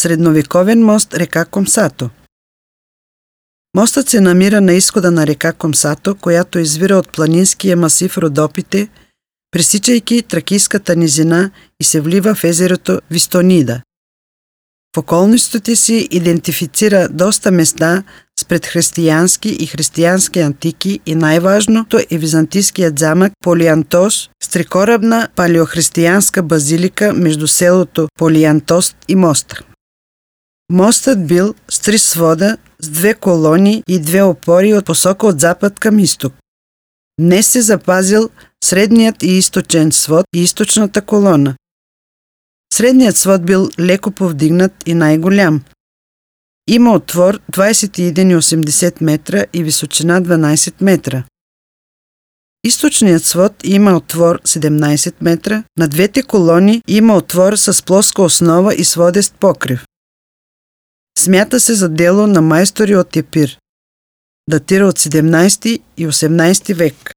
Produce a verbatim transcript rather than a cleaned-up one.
средновековен мост река Комсато. Мостът се намира на изхода на река Комсато, която извира от планинския масив Родопите, пресичайки Тракийската низина и се влива в езерото Вистонида. В околностите си идентифицира доста места с предхристиянски и християнски антики и най-важното е византийският замък Полиантос с трикорабна палеохристиянска базилика между селото Полиантос и моста. Мостът бил с три свода, с две колони и две опори от посока от запад към изток. Днес се запазил средният и източен свод и източната колона. Средният свод бил леко повдигнат и най-голям. Има отвор двадесет и един цяло и осемдесет метра и височина дванадесет метра. Източният свод има отвор седемнадесет метра, на двете колони има отвор с плоска основа и сводест покрив. Смята се за дело на майстори от Епир. Датира от седемнадесети и осемнадесети век.